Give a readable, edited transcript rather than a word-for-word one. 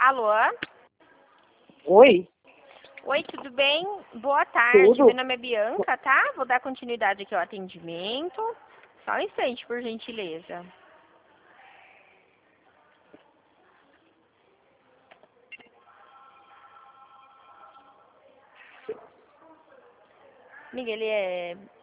Alô? Oi, Oi, tudo bem? Boa tarde. tudo? Meu nome é Bianca, tá? Vou dar continuidade aqui ao atendimento. Só um instante, por gentileza. Miguel,